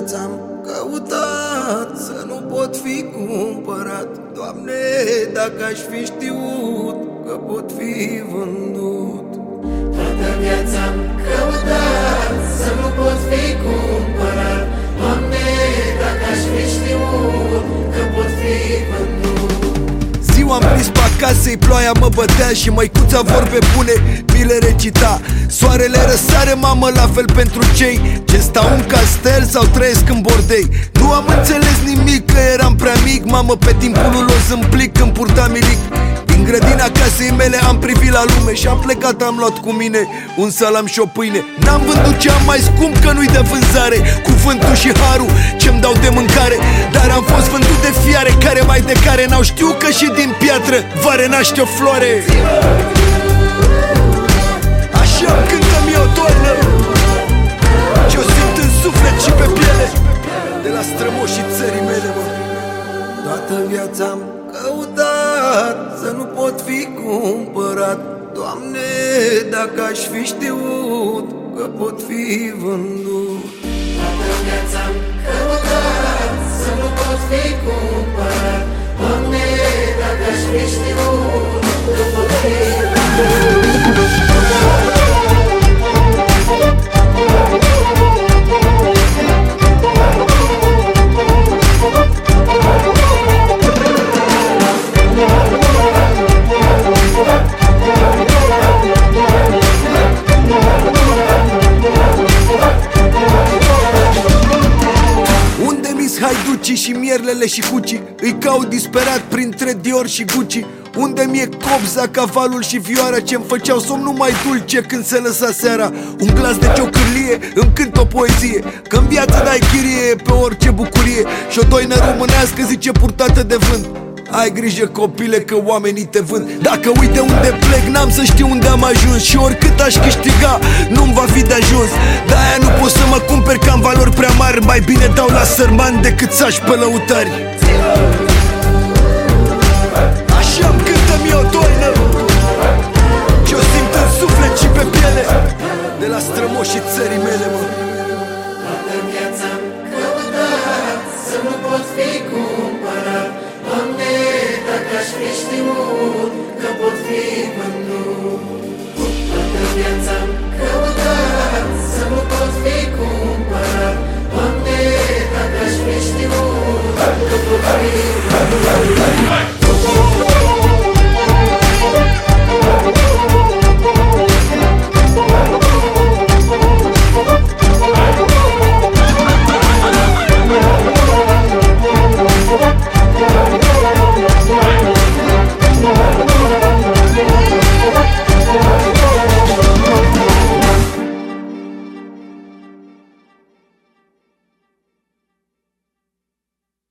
viață am căutat, să nu pot fi cumpărat. Doamne, dacă aș fi știut că pot fi vândut. Toată viața am căutat, să nu pot fi cumpărat. Doamne, dacă aș fi știut că pot fi vândut. Ziua am prins pe acasă-i, ploaia mă bătea și măicuța vorbe bune mi le recita. Soarele răsare, mamă, la fel pentru cei ce stau în castel sau trăiesc în bordei. Nu am înțeles nimic, că eram prea mic. Mamă, pe timpul lui o zâmplic când purtam milic. Din grădina casei mele am privit la lume și am plecat, am luat cu mine un salam și o pâine. N-am vândut ce am mai scump, că nu-i de vânzare, cuvântul și harul ce-mi dau de mâncare. Dar am fost vândut de fiare, care mai de care n-au știut că și din piatră va renaște o floare. Așa cântă-mi o toarnă ce-o simt în suflet și pe piele, de la strămoșii țării mele, mă. Toată viața am căutat, să nu pot fi cumpărat. Doamne, dacă aș fi știut că pot fi vândut. Toată viața am căutat, să nu pot fi cumpărat. Doamne, dacă aș fi știut că pot fi vândut. Haiducii și mierlele și cucii îi caut disperat printre Dior și Gucci. Unde mi-e copza, cavalul și vioara ce-mi făceau somnul mai dulce când se lăsa seara. Un glas de ciocârlie îmi cânt o poezie, că-n viață dai chirie pe orice bucurie. Și o doină românească zice purtată de vânt: ai grijă, copile, că oamenii te vând. Dacă uite unde plec, n-am să știu unde am ajuns. Și oricât aș câștiga, nu-mi va fi de ajuns. De-aia nu pot să mă cumperi, că am valori prea mari. Mai bine dau la sărmani decât să-aș pe lăutari. Așa-mi cântă-mi o toarnă